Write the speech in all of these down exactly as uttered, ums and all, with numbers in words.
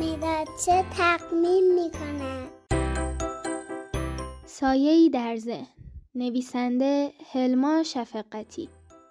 میداد چه تقمیم میکنه. سایه‌ای در ذهن. نویسنده هلما شفقتی.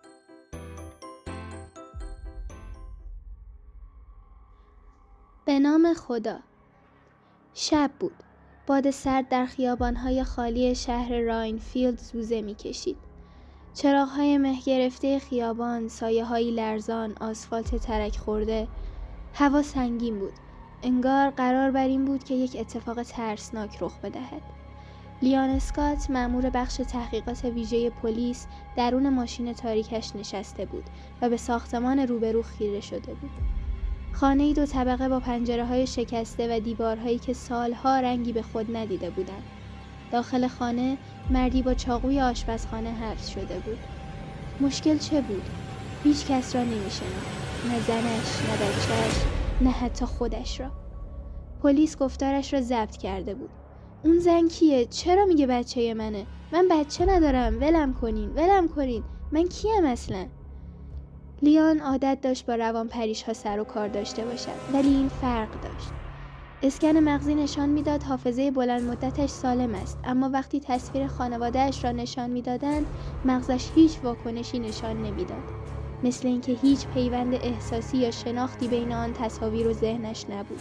به نام خدا. شب بود. باد سرد در خیابان‌های خالی شهر راینفیلد زوزه می‌کشید. چراغ‌های مه گرفته خیابان، سایه‌هایی لرزان، آسفالت ترک خورده. هوا سنگین بود. انگار قرار بر این بود که یک اتفاق ترسناک رخ بدهد. لیان اسکات، مأمور بخش تحقیقات ویژه پلیس، درون ماشین تاریکش نشسته بود و به ساختمان روبرو خیره شده بود. خانه‌ای دو طبقه با پنجره‌های شکسته و دیوارهایی که سالها رنگی به خود ندیده بودند. داخل خانه مردی با چاقوی آشپزخانه حبس شده بود. مشکل چه بود؟ هیچ کس را نمی‌شناخت. نه زنش، نه بچه‌اش، نه حتی خودش را. پلیس گفتارش را ضبط کرده بود. اون زن کیه؟ چرا میگه بچه منه؟ من بچه ندارم، ولم کنین، ولم کنین. من کیم اصلا؟ لیان عادت داشت با روان پریش ها سر و کار داشته باشد، ولی این فرق داشت. اسکن مغزی نشان میداد حافظه بلند مدتش سالم است، اما وقتی تصویر خانواده‌اش را نشان میدادند، مغزش هیچ واکنشی نشان نمیداد. مثل اینکه هیچ پیوند احساسی یا شناختی بین آن تصاویر و ذهنش نبود.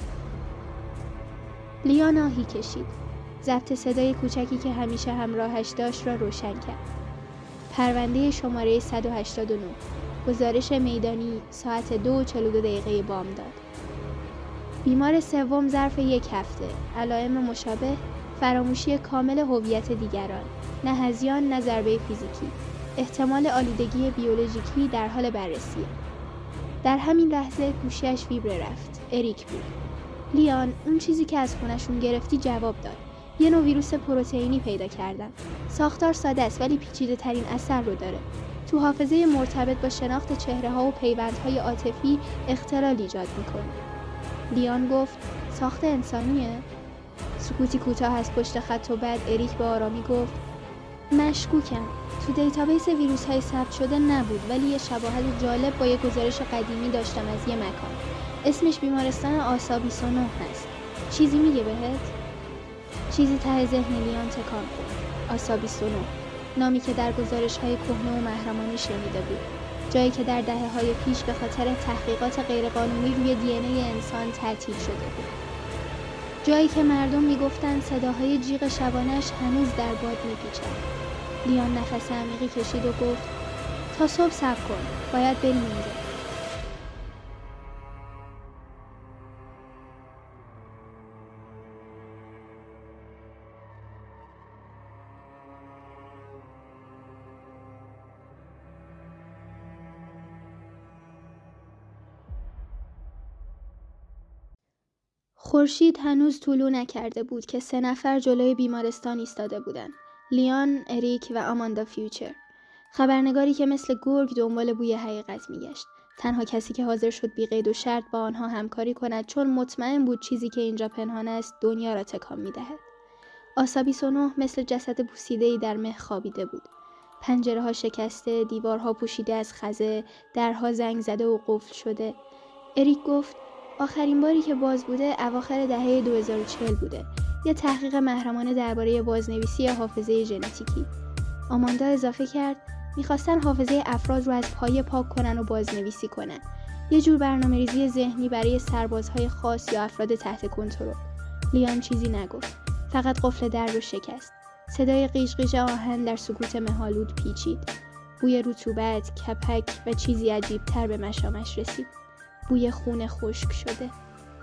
لیان آهی کشید. ضبط صدای کوچکی که همیشه همراهش داشت را روشن کرد. پرونده شماره صد و هشتاد و نه. گزارش میدانی ساعت دو و چهل و دو دقیقه بامداد. بیمار سوم ظرف یک هفته. علائم مشابه: فراموشی کامل هویت دیگران، نه هذیان نه ضربه فیزیکی. احتمال آلودگی بیولوژیکی در حال بررسی. در همین لحظه گوشیش ویبره رفت. اریک بود. لیان، اون چیزی که از خونشون گرفتی جواب داد. یه نوع ویروس پروتئینی پیدا کردن. ساختار ساده است ولی پیچیده ترین اثر رو داره. تو حافظه مرتبط با شناخت چهره ها و پیوندهای عاطفی اختلال ایجاد میکنه. لیان گفت ساخت انسانیه؟ سکوتی کوتاه از پشت خط و بعد اریک به آرامی گفت مشکوکم. تو دیتابیس ویروس های ثبت شده نبود، ولی یه شباهت جالب با یه گزارش قدیمی داشتم از یه مکان. اسمش بیمارستان آسا بیست و نه هست. چیزی میگه بهت؟ چیزی ته ذهن لیان تکان خورد. آسا بیست و نه، نامی که در گزارش‌های کهنه و محرمانه شنیده بود. جایی که در دهه‌های پیش به خاطر تحقیقات غیرقانونی روی دی ان ای انسان تعطیل شده بود. جایی که مردم میگفتند صداهای جیغ شبانه‌اش هنوز در باد میپیچد. لیان نفس عمیقی کشید و گفت تا صبح صبر کن. باید بریم اینجا. خورشید هنوز طلوع نکرده بود که سه نفر جلوی بیمارستان ایستاده بودند. لیان، اریک و آماندا فیوچر. خبرنگاری که مثل گرگ دنبال بوی حقیقت میگشت. تنها کسی که حاضر شد بی قید و شرط با آنها همکاری کند چون مطمئن بود چیزی که اینجا پنهان است دنیا را تکان میدهد. آسا بیست و نه مثل جسد پوسیده‌ای در مه خوابیده بود. پنجره‌ها شکسته، دیوارها پوشیده از خزه، درها زنگ زده و قفل شده. اریک گفت آخرین باری که باز بوده اواخر دهه دو هزار و چهل بوده. یه تحقیق محرمانه درباره بازنویسی حافظه ژنتیکی. آماندا اضافه کرد میخواستن حافظه افراد رو از پایه پاک کنن و بازنویسی کنن. یه جور برنامه‌ریزی ذهنی برای سربازهای خاص یا افراد تحت کنترل. لیان چیزی نگفت. فقط قفل در رو شکست. صدای قیش قیش آهن در سکوت مه‌آلود پیچید. بوی رطوبت، کپک و چیزی عجیب‌تر به مشامش رسید. بوی خون خشک شده.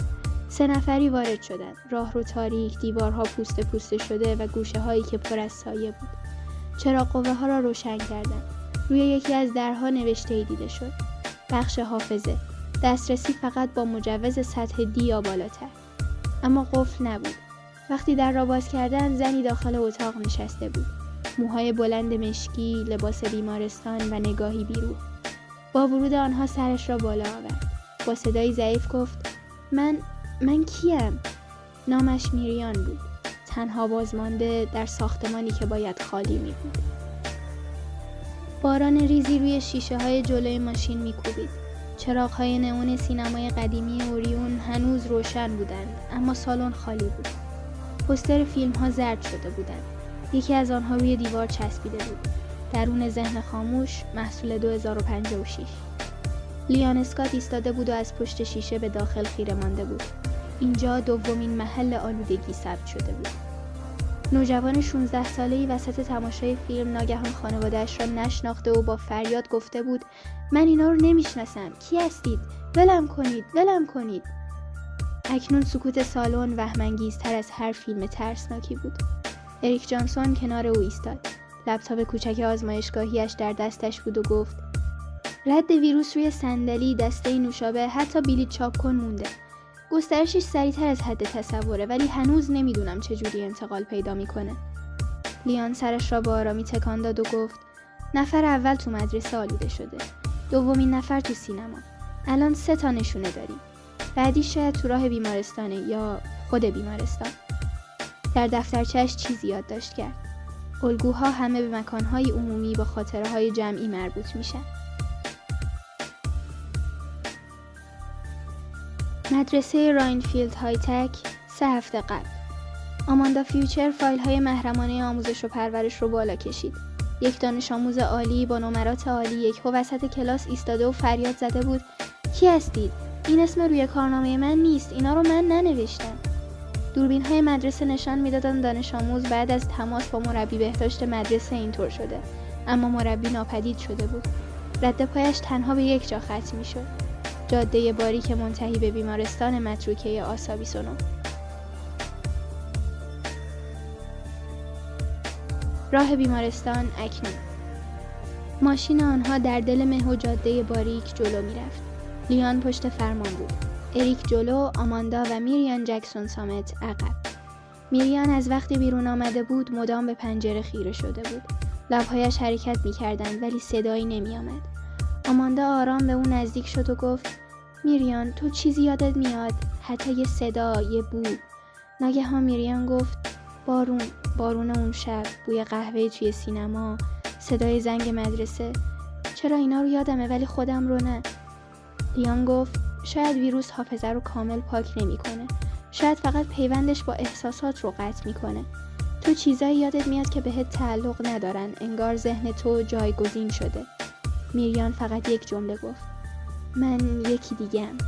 سه نفری وارد شدند. راهرو تاریک، دیوارها پوسته پوسته شده و گوشه هایی که پر از سایه بود. چراغ قوه ها را روشن کردند. روی یکی از درها نوشته‌ای دیده شد. بخش حافظه. دسترسی فقط با مجوز سطح دی یا بالاتر. اما قفل نبود. وقتی در را باز کردند زنی داخل اتاق نشسته بود. موهای بلند مشکی، لباس بیمارستان و نگاهی بیروح. با ورود آنها سرش را بالا آورد. با صدای ضعیف گفت من من کیم؟ نامش میریان بود. تنها بازمانده در ساختمانی که باید خالی می بود. باران ریزی روی شیشه های جلوی ماشین می کوبید. چراغ‌های نئون سینمای قدیمی اوریون هنوز روشن بودند، اما سالن خالی بود. پوستر فیلم‌ها زرد شده بودند. یکی از آنها روی دیوار چسبیده بود. درون ذهن خاموش، محصول دو هزار و پنجاه و شش. لیان اسکات ایستاده بود و از پشت شیشه به داخل خیره مانده بود. اینجا دومین محل آلودگی ثبت شده بود. نوجوان شانزده ساله‌ای وسط تماشای فیلم ناگهان خانواده‌اش را نشناخته و با فریاد گفته بود: من اینا رو نمیشناسم. کی هستید؟ ولم کنید، ولم کنید. اکنون سکوت سالن وهم‌انگیزتر از هر فیلم ترسناکی بود. اریک جانسون کنار او ایستاد. لپتاپ کوچک آزمایشگاهیش در دستش بود و گفت: رد ویروس روی صندلی، دسته نوشابه، حتی بلیط چاپ کن مونده. گسترشش سریعتر از حد تصوره، ولی هنوز نمیدونم چجوری انتقال پیدا میکنه. لیان سرش را با آرامی تکان داد و گفت: نفر اول تو مدرسه آلوده شده. دومین نفر تو سینما. الان سه تا نشونه داریم. بعدی شاید تو راه بیمارستانه یا خود بیمارستان. در دفترچه‌اش چیزی یادداشت کرد. الگوها همه به مکانهای عمومی با خاطره‌های جمعی مربوط میشن. مدرسه راینفیلد های تک سه هفته قبل. آماندا فیوچر فایل های محرمانه آموزش و پرورش رو بالا کشید. یک دانش آموز عالی با نمرات عالی یکهو وسط کلاس ایستاده و فریاد زده بود: کی هستید؟ این اسم روی کارنامه من نیست. اینا رو من ننوشتم. دوربین های مدرسه نشان میدادن دانش آموز بعد از تماس با مربی بهداشت مدرسه اینطور شده، اما مربی ناپدید شده بود. رد پایش تنها به یک جا ختم میشد: جاده باریک منتهی به بیمارستان متروکه آسابیسونو. راه بیمارستان اکنون. ماشین آنها در دل مه و جاده باریک جلو می رفت. لیان پشت فرمان بود. اریک جلو، آماندا و میریان جکسون سامت عقب. میریان از وقتی بیرون آمده بود مدام به پنجره خیره شده بود. لبهایش حرکت می کردند ولی صدایی نمی آمد. آماندا آرام به اون نزدیک شد و گفت: میریان، تو چیزی یادت میاد؟ حتی یه صدا، یه بو. ناگهان میریان گفت: بارون، بارون اون شب، بوی قهوه توی سینما، صدای زنگ مدرسه. چرا اینا رو یادمه ولی خودم رو نه. لیان گفت: شاید ویروس حافظه رو کامل پاک نمی‌کنه. شاید فقط پیوندش با احساسات رو قطع می‌کنه. تو چیزایی یادت میاد که بهت تعلق ندارن، انگار ذهن تو جایگزین شده. میریان فقط یک جمله گفت: من یکی دیگه‌ام.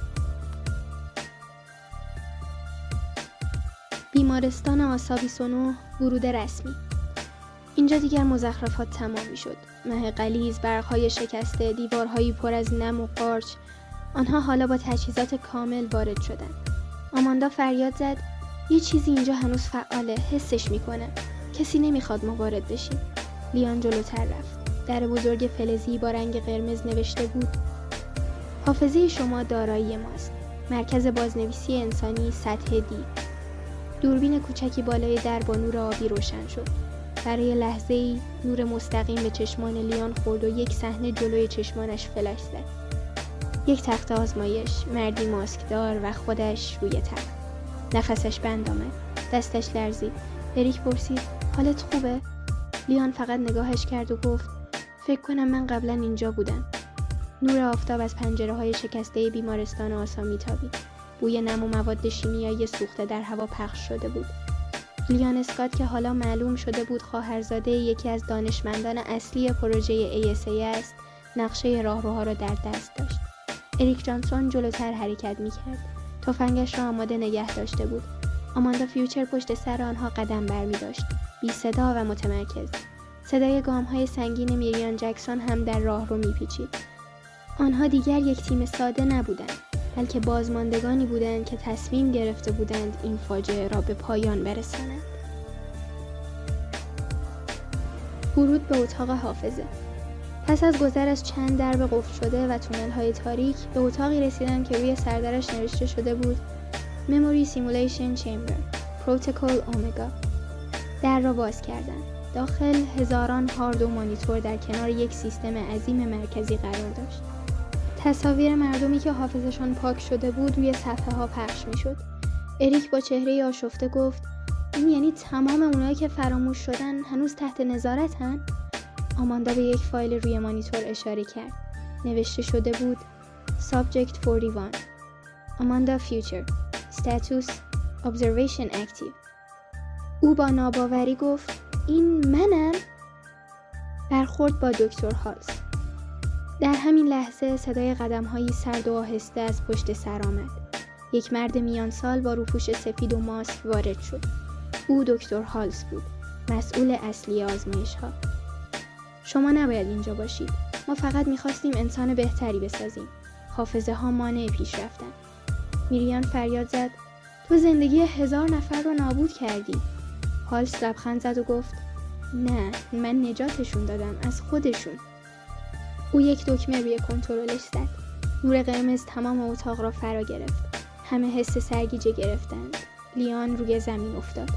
بیمارستان آسابیسونو، ورود رسمی. اینجا دیگر مزخرفات تمام می‌شد. مه غلیظ، برق‌های شکسته، دیوارهایی پر از نم و قارچ. آنها حالا با تجهیزات کامل وارد شدند. آماندا فریاد زد: یه چیزی اینجا هنوز فعاله، حسش میکنه. کسی نمیخواد ما وارد بشیم. لیان جلوتر رفت. در بزرگ فلزی با رنگ قرمز نوشته بود: حافظه شما دارایی ماست. مرکز بازنویسی انسانی سطح دی. دوربین کوچکی بالای در با نور آبی روشن شد. برای لحظه‌ای نور مستقیم به چشمان لیان خورد و یک صحنه جلوی چشمانش فلش زد. یک تخت آزمایش، مردی ماسکدار و خودش روی تخت. نفسش بند آمد. دستش لرزید. اریک پرسید: حالت خوبه؟ لیان فقط نگاهش کرد و گفت: فکر کنم من قبلا اینجا بودم. نور آفتاب از پنجره‌های شکسته بیمارستان آسا میتابید. بوی نم و مواد شیمیایی سوخته در هوا پخش شده بود. لیان اسکات که حالا معلوم شده بود خواهرزاده یکی از دانشمندان اصلی پروژه ای اس ای است، نقشه راهروها را در دست داشت. اریک جانسون جلوتر حرکت می‌کرد. تفنگش را آماده نگه داشته بود. آماندا فیوچر پشت سر آنها قدم برمی‌داشت، بی صدا و متمرکز. صدای گام‌های سنگین میریان جکسون هم در راه رو می‌پیچید. آنها دیگر یک تیم ساده نبودند، بلکه بازماندگانی بودند که تصمیم گرفته بودند این فاجعه را به پایان برسانند. ورود به اتاق حافظه. پس از گذر از چند درب قفل شده و تونل‌های تاریک، به اتاقی رسیدند که روی سردرش نوشته شده بود: Memory Simulation Chamber Protocol Omega. در را باز کردند. داخل هزاران هارد و مانیتور در کنار یک سیستم عظیم مرکزی قرار داشت. تصاویر مردمی که حافظشان پاک شده بود روی صفحه ها پخش می شد. اریک با چهره آشفته گفت: این یعنی تمام اونایی که فراموش شدن هنوز تحت نظارتن؟ آماندا به یک فایل روی مانیتور اشاره کرد. نوشته شده بود: Subject forty-one. Amanda Future. Status Observation Active. او با ناباوری گفت این منم؟ برخورد با دکتر هالز. در همین لحظه صدای قدم‌هایی سرد و آهسته از پشت سر آمد. یک مرد میان سال با روپوش سفید و ماسک وارد شد. او دکتر هالز بود، مسئول اصلی آزمایش‌ها. شما نباید اینجا باشید. ما فقط می‌خواستیم انسان بهتری بسازیم. حافظه ها مانع پیشرفتن. میریان فریاد زد تو زندگی هزار نفر رو نابود کردی. هالز لبخند زد و گفت نه، من نجاتشون دادم از خودشون. او یک دکمه روی کنترلش زد. نور قرمز تمام اتاق را فرا گرفت. همه حس سرگیجه گرفتند. لیان روی زمین افتاد.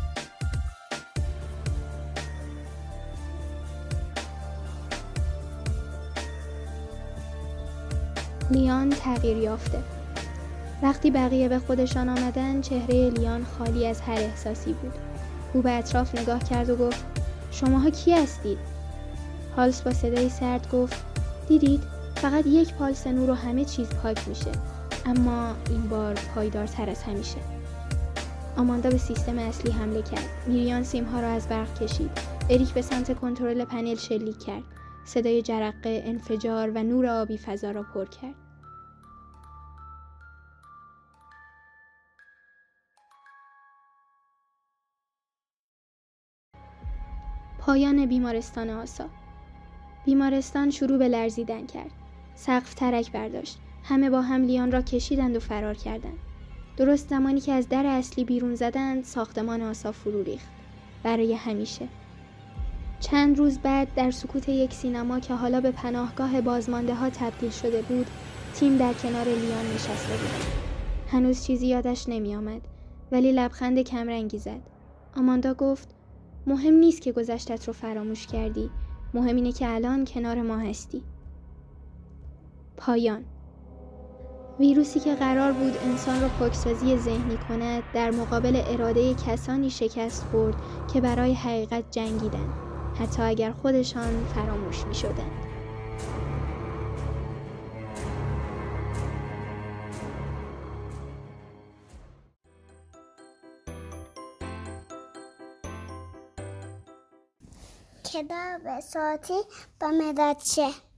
لیان تغییر یافته. وقتی بقیه به خودشان آمدن چهره لیان خالی از هر احساسی بود. او به اطراف نگاه کرد و گفت شماها کی هستید؟ هالز با صدای سرد گفت دیدید؟ فقط یک پالس نور و همه چیز پاک میشه. اما این بار پایدارتر از همیشه. آماندا به سیستم اصلی حمله کرد. میریان سیمها را از برق کشید. اریک به سمت کنترل پنل شلیک کرد. صدای جرقه، انفجار و نور آبی فضا را پر کرد. پایان بیمارستان آسا. بیمارستان شروع به لرزیدن کرد. سقف ترک برداشت. همه با هم لیان را کشیدند و فرار کردند. درست زمانی که از در اصلی بیرون زدند، ساختمان آسا فرو ریخت. برای همیشه. چند روز بعد در سکوت یک سینما که حالا به پناهگاه بازمانده ها تبدیل شده بود، تیم در کنار لیان نشسته بود. هنوز چیزی یادش نمی آمد، ولی لبخند کمرنگی زد. آماندا گفت مهم نیست که گذشتت رو فراموش کردی. مهم اینه که الان کنار ما هستی. پایان. ویروسی که قرار بود انسان را پاکسازی ذهنی کند، در مقابل اراده کسانی شکست خورد که برای حقیقت جنگیدند، حتی اگر خودشان فراموش می شدند. کتاب صوتی با مداد شه.